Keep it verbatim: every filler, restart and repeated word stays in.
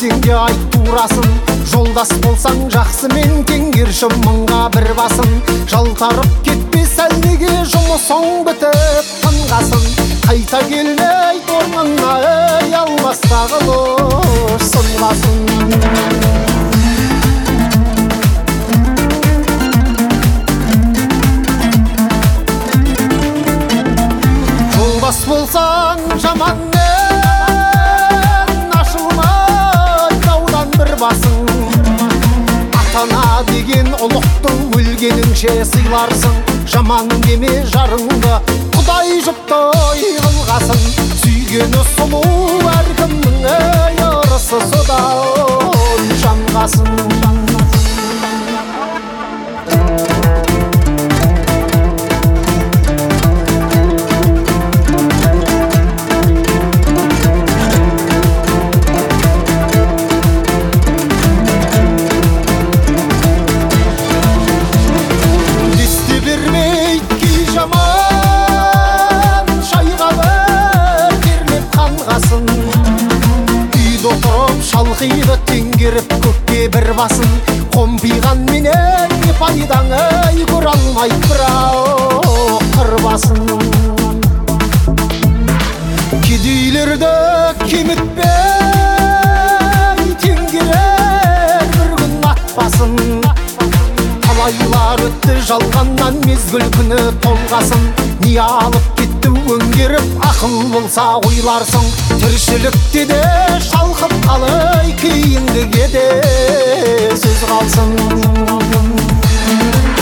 десең де айт турасын. Жолдас болсаң жақсымен теңгерші мыңға бір басын. Жалтарып кетпес әлнеге жұмысың бітіп тынғасын. Қайта келмей орнына ей алмастағы лош сынғасын. Жолдас болсаң жаманмен ашылмай даудан бір басың. Ата-ана деген ұлықты өлгеніңше сыйларсың. Жаман деме жарыңды Құдай жұптай қылғасын. Сүйгені сұлу әркімнің ей ырысы содан жанғасын. Шалқиды теңгеріп көкке бір басын. Қомпиған менен не пайдаң ей көр алмай бірақ қырбасын. Кедейлерді кемітпей теңгерер бір күн атпасын. Талайлар өтті жалғаннан мезгіл күні толғасын. Не алып кетті өңгеріп ақыл болса ойларсың. Тіршілікте де шалқып қалай кейіндіге де сөз қалсын.